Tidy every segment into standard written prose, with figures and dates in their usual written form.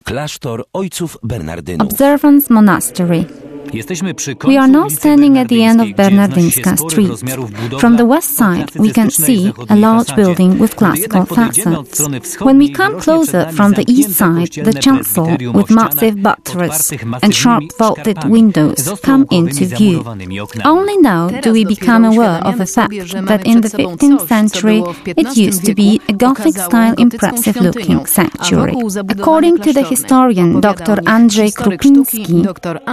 Klasztor ojców Bernardynów. Observance Monastery. We are now standing at the end of Bernardinska Street. From the west side, we can see a large building with classical facades. When we come closer from the east side, the chancel with massive buttress and sharp vaulted windows come into view. Only now do we become aware of the fact that in the 15th century it used to be a Gothic-style impressive-looking sanctuary. According to the historian Dr. Andrzej Krupiński,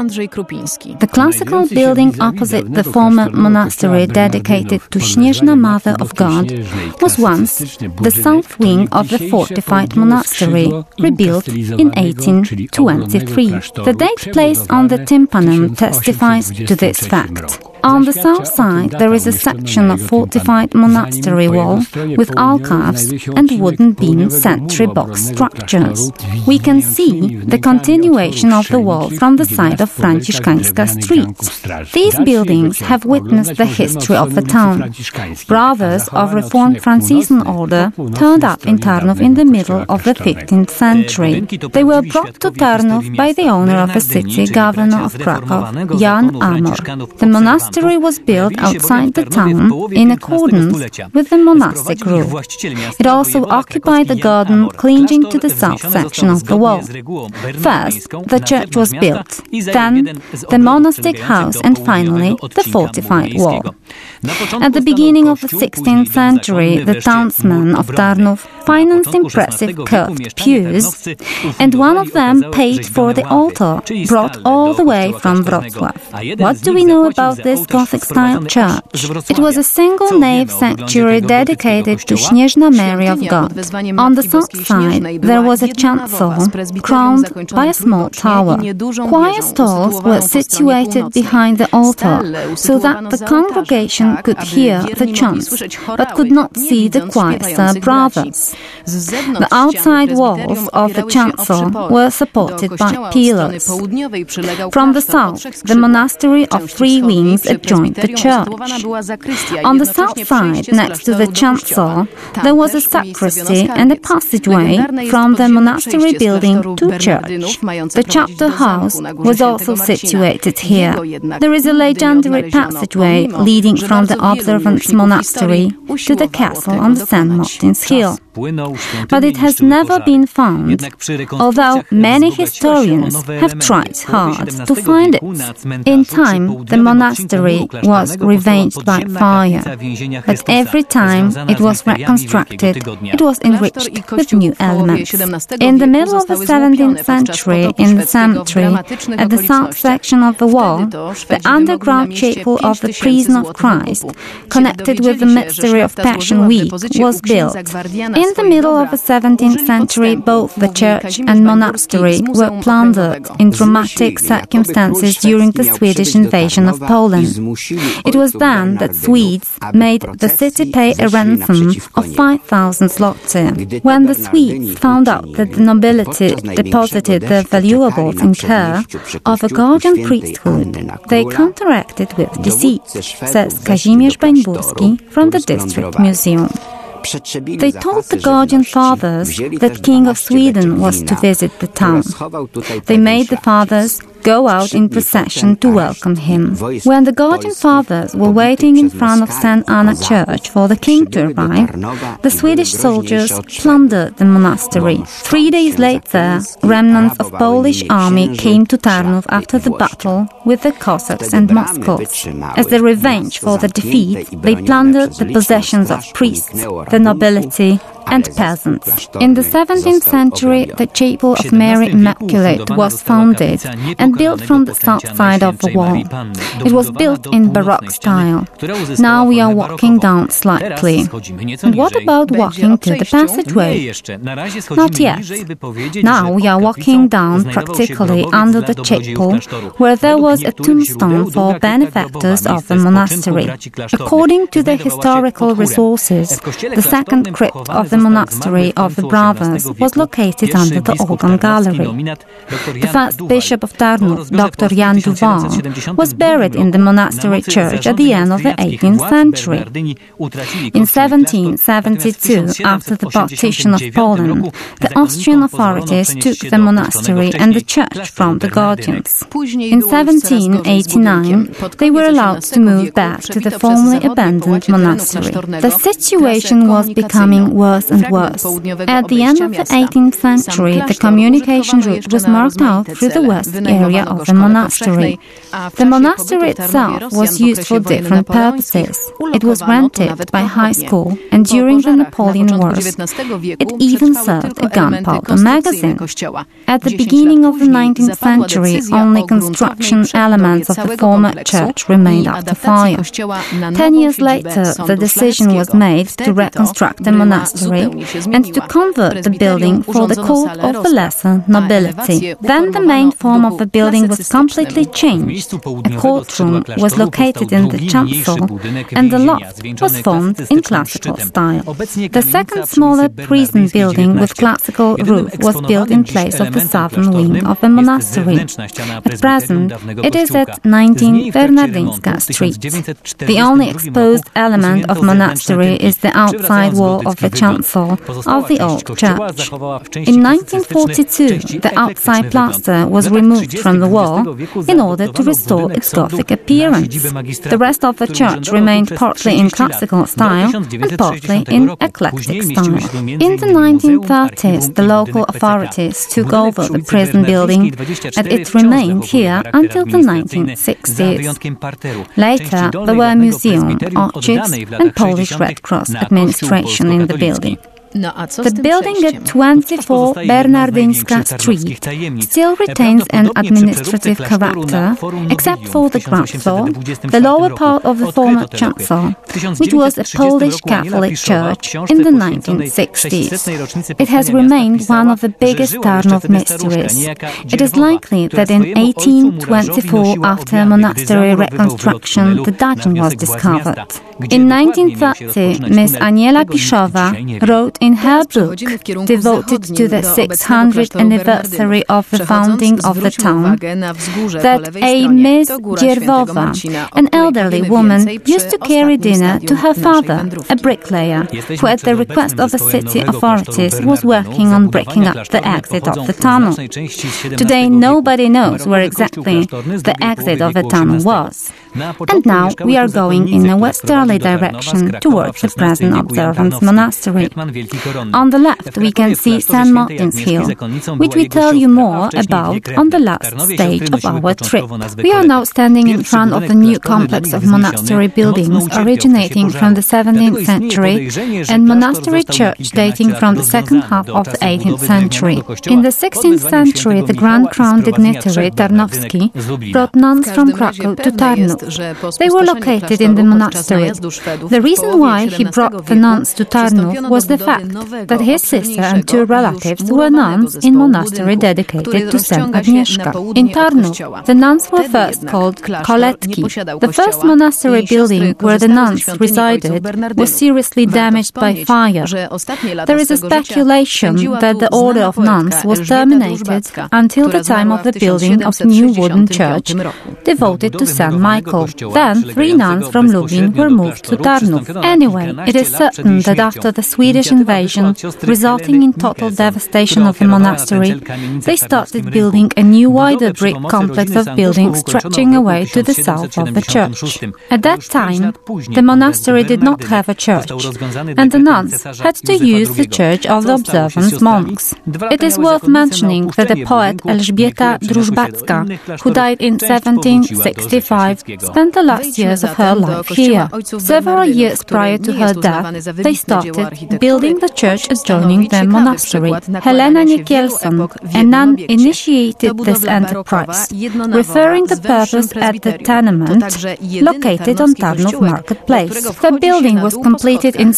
the classical building opposite the former monastery dedicated to Śnieżna Mother of God was once the south wing of the fortified monastery, rebuilt in 1823. The date placed on the tympanum testifies to this fact. On the south side, there is a section of fortified monastery wall with alcoves and wooden beam sentry box structures. We can see the continuation of the wall from the side of Franciszkańska Street. These buildings have witnessed the history of the town. Brothers of Reformed Franciscan order turned up in Tarnów in the middle of the 15th century. They were brought to Tarnów by the owner of the city, governor of Krakow, Jan Amor. The monastery was built outside the town in accordance with the monastic rule. It also occupied the garden clinging to the south section of the wall. First, the church was built, then the monastic house, and finally the fortified wall. At the beginning of the 16th century, the townsmen of Tarnów financed impressive curved pews, and one of them paid for the altar, brought all the way from Wrocław. What do we know about this Gothic-style church? It was a single-nave sanctuary dedicated to Śnieżna Mary of God. On the south side, there was a chancel crowned by a small tower. Choir stalls were situated behind the altar, so that the congregation could hear the chants, but could not see the choir brothers. The outside walls of the chancel were supported by pillars. From the south, the monastery of three wings adjoined the church. On the south side, next to the chancel, there was a sacristy and a passageway from the monastery building to church. The chapter house was also situated here. There is a legendary passageway leading from the Observance Monastery to the castle on the St. Martin's Hill. But it has never been found, although many historians have tried hard to find it. In time, the monastery was revenged by fire, but every time it was reconstructed, it was enriched with new elements. In the middle of the 17th century, in the cemetery, at the south section of the wall, the underground chapel of the Prison of Christ, connected with the mystery of Passion Week, was built. In the middle of the 17th century, both the church and monastery were plundered in dramatic circumstances during the Swedish invasion of Poland. It was then that Swedes made the city pay a ransom of 5,000 zloty. When the Swedes found out that the nobility deposited their valuables in care of a guardian priesthood, they counteracted with deceit, says Kazimierz Bańburski from the District Museum. They told the Guardian Fathers that King of Sweden was to visit the town. They made the fathers go out in procession to welcome him. When the Guardian Fathers were waiting in front of St. Anna Church for the king to arrive, the Swedish soldiers plundered the monastery. 3 days later, remnants of Polish army came to Tarnów after the battle with the Cossacks and Muscoves. As a revenge for the defeat, they plundered the possessions of priests, the nobility, and peasants. In the 17th century, the Chapel of Mary Immaculate was founded and built from the south side of the wall. It was built in Baroque style. Now we are walking down slightly. And what about walking to the passageway? Not yet. Now we are walking down practically under the chapel, where there was a tombstone for benefactors of the monastery. According to the historical resources, the second crypt of the the monastery of the Brothers was located under the Organ Gallery. The first bishop of Tarnów, Dr. Jan Duval, was buried in the monastery church at the end of the 18th century. In 1772, after the partition of Poland, the Austrian authorities took the monastery and the church from the Guardians. In 1789, they were allowed to move back to the formerly abandoned monastery. The situation was becoming worse and worse. At the end of the 18th century, the communication route was marked out through the west area of the monastery. The monastery itself was used for different purposes. It was rented by high school, and during the Napoleon Wars, it even served a gunpowder magazine. At the beginning of the 19th century, only construction elements of the former church remained after fire. 10 years later, the decision was made to reconstruct the monastery and to convert the building for the court of the lesser nobility. Then the main form of the building was completely changed. A courtroom was located in the chancel, and the loft was formed in classical style. The second smaller prison building with classical roof was built in place of the southern wing of the monastery. At present, it is at 19 Bernardynska Street. The only exposed element of monastery is the outside wall of the chancel of the old church. In 1942, the outside plaster was removed from the wall in order to restore its Gothic appearance. The rest of the church remained partly in classical style and partly in eclectic style. In the 1930s, the local authorities took over the prison building, and it remained here until the 1960s. Later, there were museum, archives, and Polish Red Cross administration in the building. The building at 24 Bernardynska Street still retains an administrative character, except for the ground floor, the lower part of the former chancel, which was a Polish Catholic church in the 1960s. It has remained one of the biggest Tarnów mysteries. It is likely that in 1824, after monastery reconstruction, the dungeon was discovered. In 1930, Miss Aniela Piszowa wrote in her book, devoted to the 600th anniversary of the founding of the town, that a Miss Dzierwowa, an elderly woman, used to carry dinner to her father, a bricklayer, who at the request of the city authorities was working on breaking up the exit of the tunnel. Today nobody knows where exactly the exit of the tunnel was. And now we are going in a westerly direction towards the present Observance Monastery. On the left we can see St. Martin's Hill, which we tell you more about on the last stage of our trip. We are now standing in front of the new complex of monastery buildings originating from the 17th century and monastery church dating from the second half of the 18th century. In the 16th century, the Grand Crown dignitary Tarnowski brought nuns from Krakow to Tarnów. They were located in the monastery. The reason why he brought the nuns to Tarnów was the fact that his sister and two relatives were nuns in monastery dedicated to St. Agnieszka. In Tarnów, the nuns were first called Koletki. The first monastery building where the nuns resided was seriously damaged by fire. There is a speculation that the order of nuns was terminated until the time of the building of the new wooden church devoted to St. Michael. Then 3 nuns from Lublin were moved to Tarnów. Anyway, it is certain that after the Swedish invasion, resulting in total devastation of the monastery, they started building a new wider brick complex of buildings stretching away to the south of the church. At that time, the monastery did not have a church, and the nuns had to use the church of the observance monks. It is worth mentioning that the poet Elżbieta Drużbacka, who died in 1765, spent the last years of her life here. Several years prior to her death, they started building the church adjoining the monastery. Helena Niekielson, a nun, initiated this enterprise, referring the purpose at the tenement located on Tarnów Marketplace. The building was completed in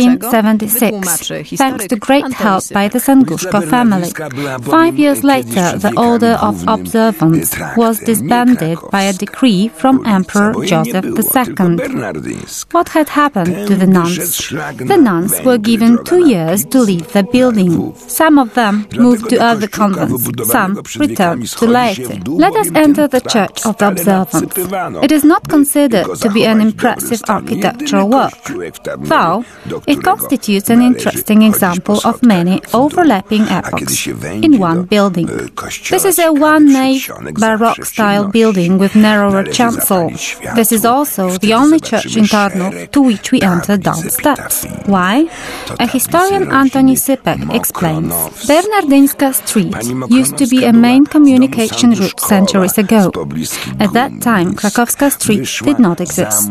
1776, thanks to great help by the Sanguszko family. 5 years later, the Order of Observance was disbanded by a decree from Emperor Joseph II. What had happened to the nuns? The nuns were given 2 years to leave the building. Some of them moved to other convents, some returned to laity. Let us enter the Church of the Observants. It is not considered to be an impressive architectural work, though it constitutes an interesting example of many overlapping epochs in one building. This is a one-nave Baroque-style building with narrower chancel. This is also the only church in Tarnów to which we enter down steps. Why? A historian Antoni Sypek explains. Bernardyńska Street used to be a main communication route centuries ago. At that time, Krakowska Street did not exist.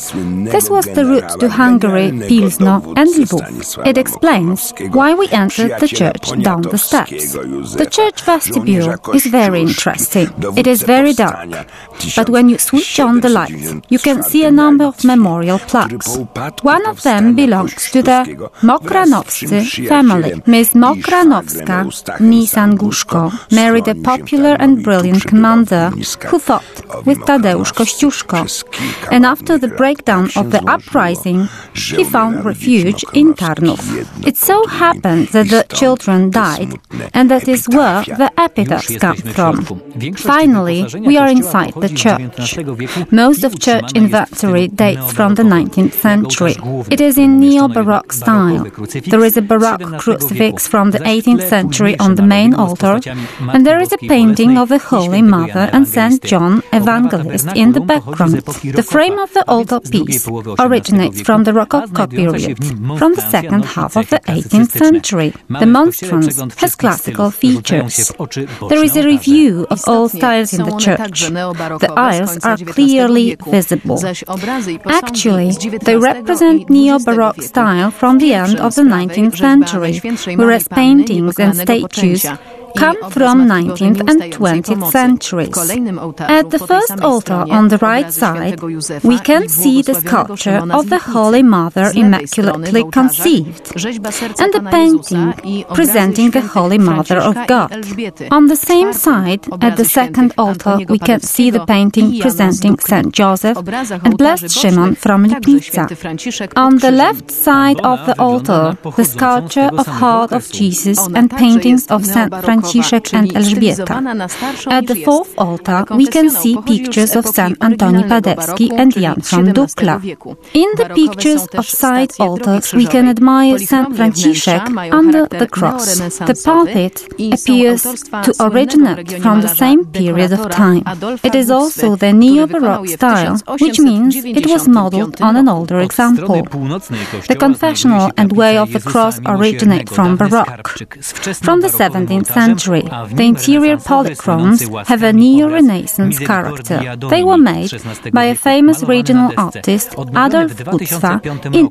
This was the route to Hungary, Pilzno and Lwów. It explains why we entered the church down the steps. The church vestibule is very interesting. It is very dark, but when you switch on the lights, you can see a number of memorial plaques. One of them belongs to the Mokranowscy family. Ms. Mokranowska, niece Anguszko, married a popular and brilliant commander who fought with Tadeusz Kościuszko. And after the breakdown of the uprising, he found refuge in Tarnów. It so happened that the children died, and that is where the epitaphs come from. Finally, we are inside the church. Most of church inventory dates from the 19th century. It is in neo-Baroque style. There is a Baroque crucifix from the 18th century on the main altar, and there is a painting of the Holy Mother and St. John Evangelist in the background. The frame of the altarpiece originates from the Rococo period, from the second half of the 18th century. The monstrance has classical features. There is a review of all styles in the church. The aisles are clearly visible. Actually, they represent neo-Baroque style from the end of the 19th century, whereas paintings and statues come from 19th and 20th centuries. At the first altar on the right side, we can see the sculpture of the Holy Mother Immaculately Conceived and the painting presenting the Holy Mother of God. On the same side, at the second altar, we can see the painting presenting St. Joseph and Blessed Szymon from Lipnica. On the left side of the altar, the sculpture of Heart of Jesus and paintings of St. Franciszek and Elżbieta. At the fourth altar, we can see pictures of St. Antoni Padewski and Jan from Dukla. In the pictures of side altars, we can admire St. Franciszek under the cross. The pulpit appears to originate from the same period of time. It is also the neo-Baroque style, which means it was modeled on an older example. The confessional and way of the cross originate from Baroque. From the 17th century, the interior polychromes have a neo-Renaissance character. They were made by a famous regional artist, Adolf Utzwa, in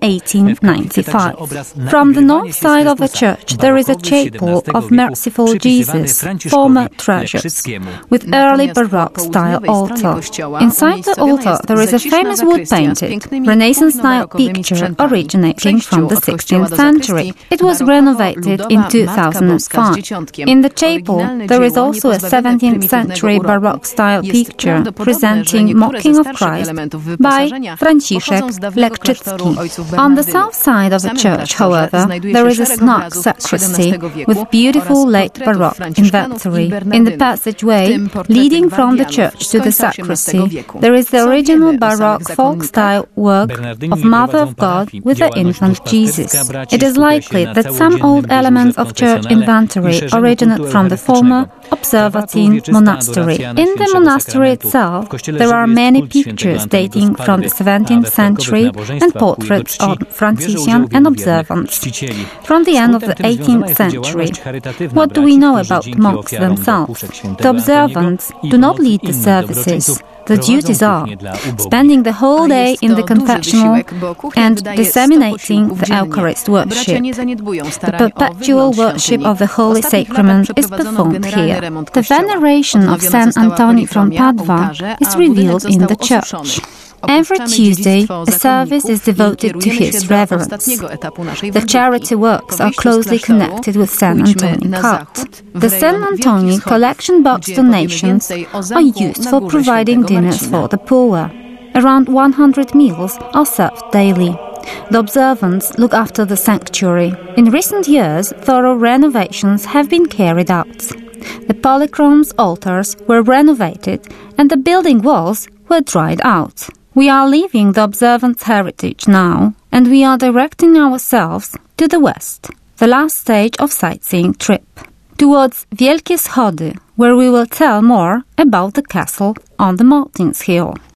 1895. From the north side of the church, there is a chapel of Merciful Jesus, former treasures, with early Baroque-style altar. Inside the altar, there is a famous wood-painted, Renaissance-style picture originating from the 16th century. It was renovated in 2005. In the chapel, there is also a 17th century Baroque-style picture presenting Mocking of Christ by Franciszek Lekczycki. On the south side of the church, however, there is a snug sacristy with beautiful late Baroque inventory. In the passageway leading from the church to the sacristy, there is the original Baroque folk-style work of Mother of God with the infant Jesus. It is likely that some old elements of church inventory originate from the former Observantine monastery. In the monastery itself, there are many pictures dating from the 17th century and portraits of Franciscan and observants from the end of the 18th century. What do we know about monks themselves? The observants do not lead the services. The duties are spending the whole day in the confessional and disseminating the Eucharist worship. The perpetual worship of the Holy Sacrament is performed here. The veneration of Saint Antony from Padua is revealed in the church. Every Tuesday, a service is devoted to his reverence. The charity works are closely connected with St. Antony cult. The St. Antony collection box donations are used for providing dinners for the poor. Around 100 meals are served daily. The observants look after the sanctuary. In recent years, thorough renovations have been carried out. The polychromes altars were renovated and the building walls were dried out. We are leaving the observants' heritage now, and we are directing ourselves to the west, the last stage of sightseeing trip, towards Wielkie Schody, where we will tell more about the castle on the Martin's Hill.